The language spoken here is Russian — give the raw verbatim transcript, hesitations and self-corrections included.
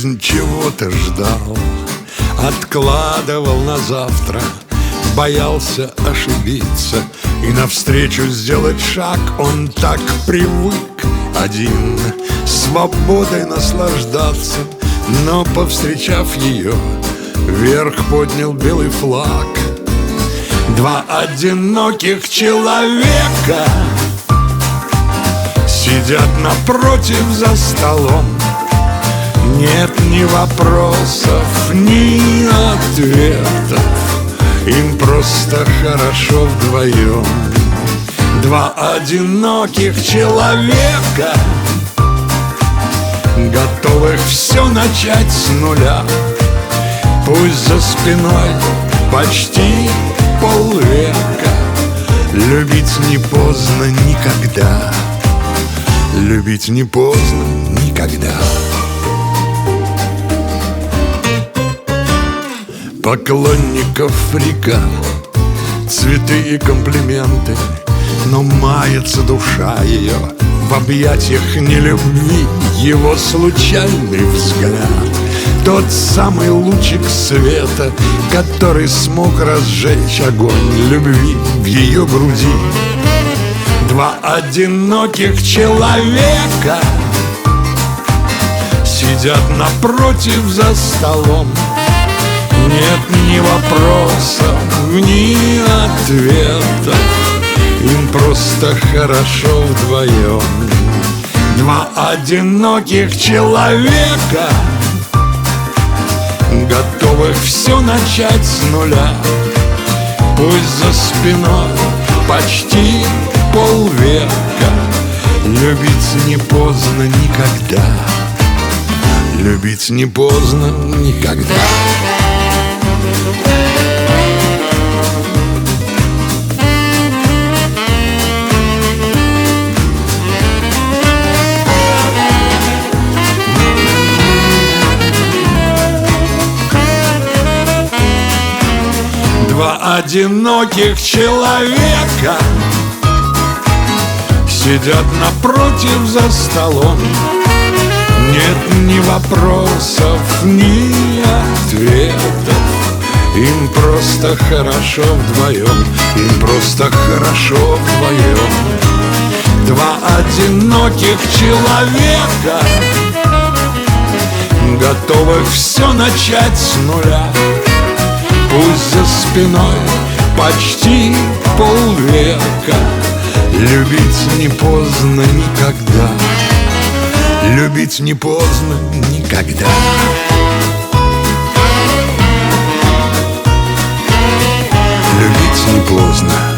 жизнь чего-то ждал, откладывал на завтра, боялся ошибиться, и навстречу сделать шаг он так привык один свободой наслаждаться. Но, повстречав ее, вверх поднял белый флаг. Два одиноких человека сидят напротив за столом. Нет ни вопросов, ни ответов, им просто хорошо вдвоем. Два одиноких человека, готовых все начать с нуля. Пусть за спиной почти полвека, любить не поздно никогда. Любить не поздно никогда. Поклонников река, цветы и комплименты, но мается душа ее в объятиях нелюбви. Его случайный взгляд, тот самый лучик света, который смог разжечь огонь любви в ее груди. Два одиноких человека сидят напротив за столом. Нет ни вопросов, ни ответов, им просто хорошо вдвоем. Два одиноких человека, готовых все начать с нуля. Пусть за спиной почти полвека, любить не поздно никогда. Любить не поздно никогда. Два одиноких человека сидят напротив за столом. Нет ни вопросов, ни ответов, им просто хорошо вдвоем. Им просто хорошо вдвоем. Два одиноких человека, готовых все начать с нуля. Пусть за спиной почти полвека, любить не поздно никогда. Любить не поздно никогда. Любить не поздно.